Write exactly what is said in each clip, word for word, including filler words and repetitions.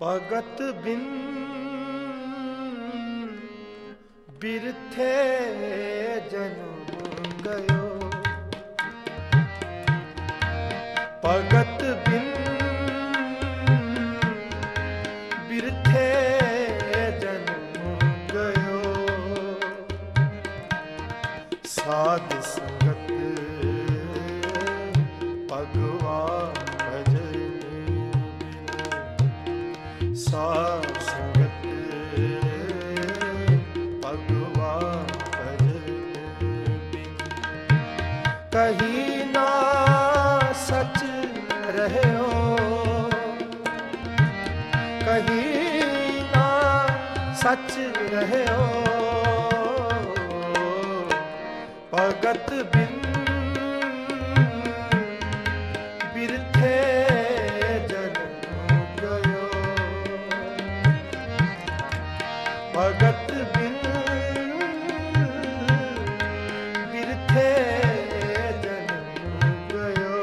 भगत बिन बिरथे जन्म गयो, भगत बिन बिरथे जन्म गयो, साध संगत भगवान भजन बिन, साध संगत भगवान भजन बिन, कहीं ना सच रहे हो, कहीं ना सच रहे हो, भगत बिन बिरथे जन्म गयो, भगत बिन बिरथे जन्म गयो,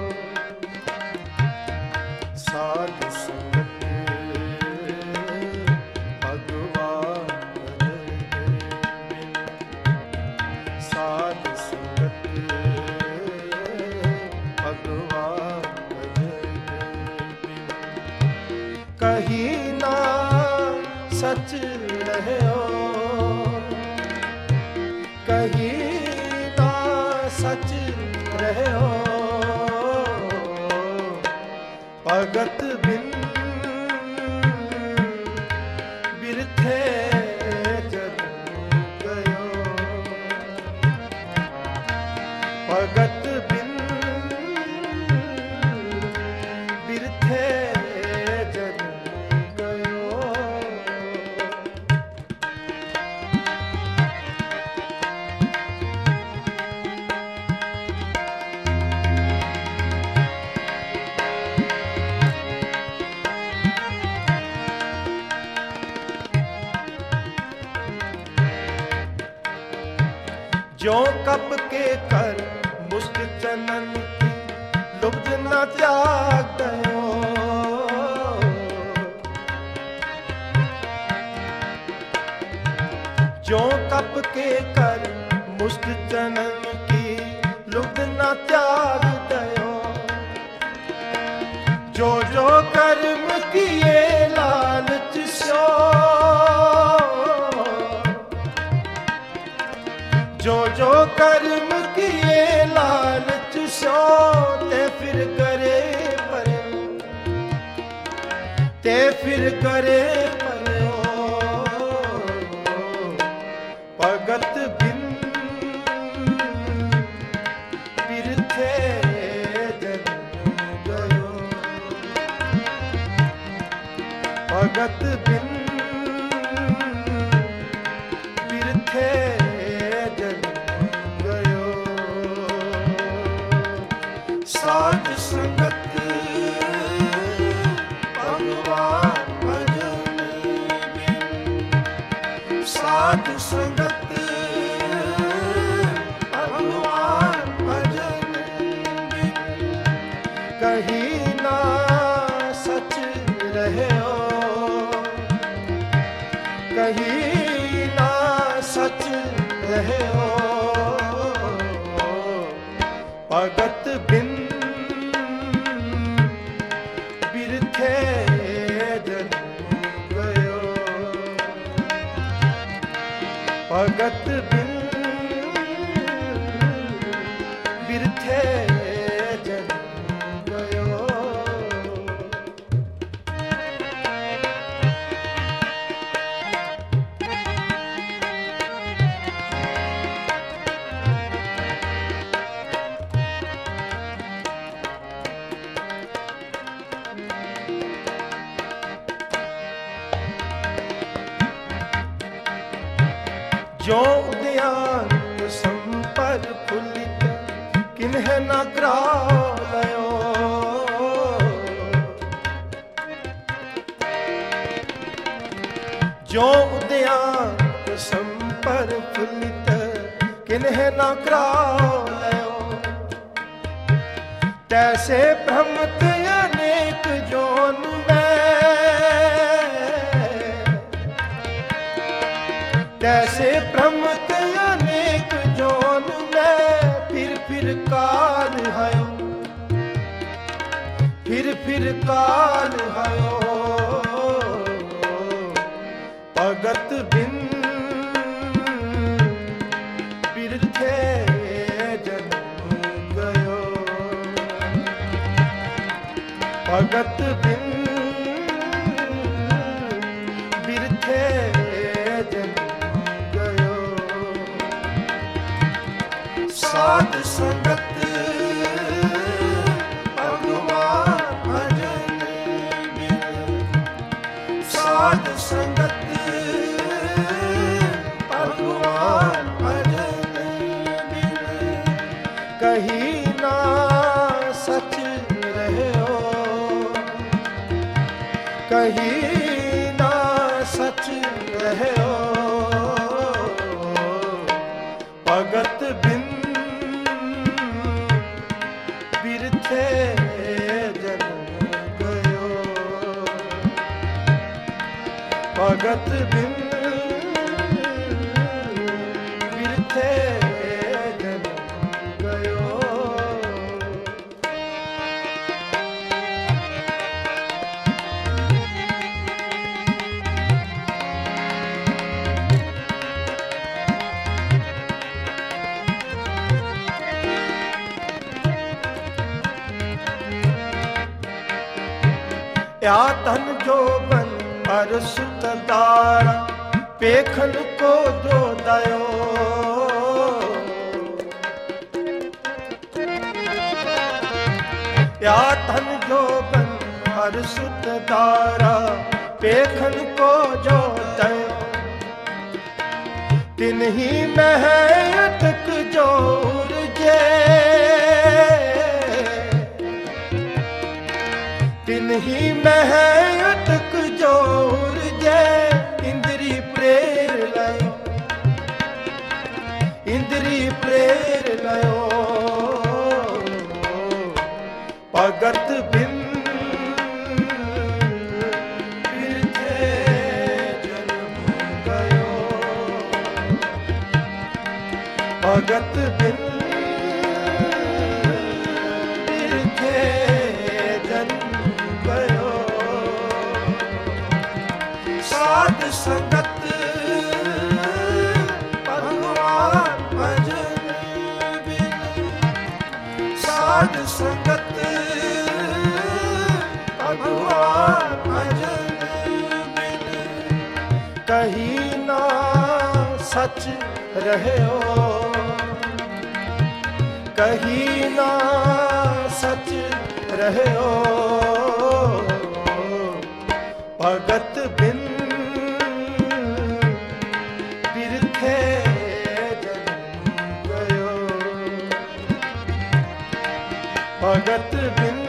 साध संगत भगवान भजन बिन, साध संगत भगवान भजन बिन, कहीं ना सच रहे हो, कहीं ना सच रहे हो, भगत बिन बिरथे जन्म गयो, भगत बिन बिरथे जन्म गयो। ज्यों कप के कर मुष्ट चनन की लुब्ध न त्याग दयो, ज्यों कप के कर मुष्ट चनन की लुब्ध न त्याग दयो, जो जो कर्म किए लालच स्यो, जो जो कर्म किए लालच स्यो, ते फिर करे परे, ते फिर करे परे, भगत बिन बिरथे जन्म गयो, भगत बिन बिरथे साध संगत भगवान भजन बिन, साध संगत भगवान भजन बिन, कहीं ना सच रहे हो, कहीं ना सच रहे हो, भगत बिन बिरथे जन्म गयो, भगत बिन बिरथे जन्म गयो। जो उद्यान संपर फुलित किन्ह न ग्रालयो, जो उद्यान संपर फुलित किन्ह न ग्रालयो, तैसे भ्रमत अनेक जोन में फिर फिर काल हयो भगत बिन बिरथे जन्म गयो भगत बिन बिरथे जन्म गयो साध संगत साध संगत भगवान भजन बिन कहीं ना सच रहो कहीं ना सच रहो भगत बिन बिरथे भगत बिन बिरथे जन्म गयो या धन जो बन पर सुत दारा पेखन को जो दयो या धन जो बन पर सुत दारा पेखन को जो दयो तिन्ही में अटक जो उर्जे तिन्ही में अटक जो उर्जे इंद्री प्रेर लयो इंद्री प्रेर लयो भगत बिन बिरथे जन्म गयो भगत बिन बिरथे जन्म गयो साध संगत भगवान भजन बिन साध संगत भगवान भजन बिन कहीं ना सच रहो कहीं ना सच रहो भगत बिन बिरथे जन्म गयो भगत बिन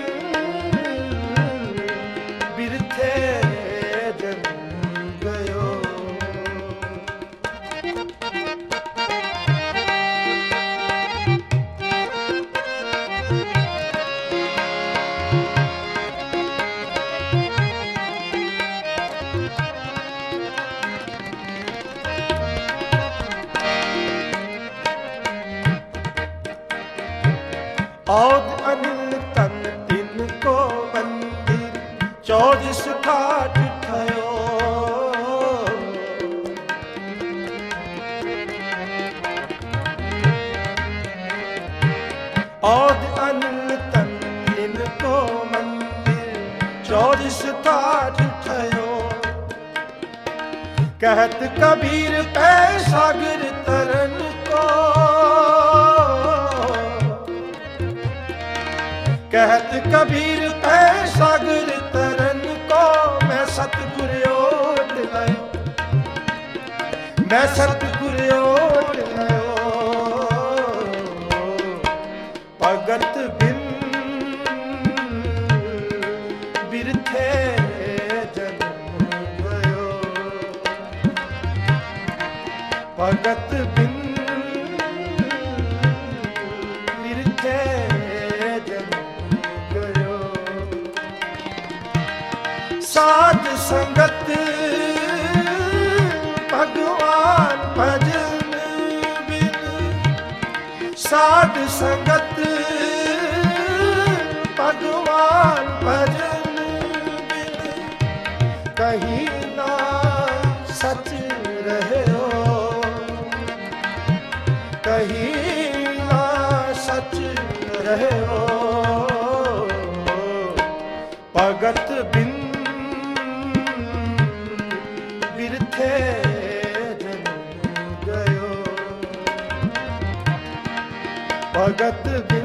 बिरथे जन्म गयो औद अनिल तन तिन को मंदिर चौदिस ठाठ ठयो औद अनिल तन तिन को मंदिर चौदिस ठाठ ठयो कहत कबीर पै सागर तरन को कहत कबीर पै सागर तरन को मैं सतगुर ओट लायो मैं सतगुर ओट लायो भगत बिन बिरथे जन्म गयो भगत बिन बिरथे साध संगत भगवान भजन बिन साध संगत भगवान हनुमान भजन बिन कहीं ना सच रहे हो, कहीं ना सच रहे हो। भगत बिन बिरथे जन्म गयो, भगत बिन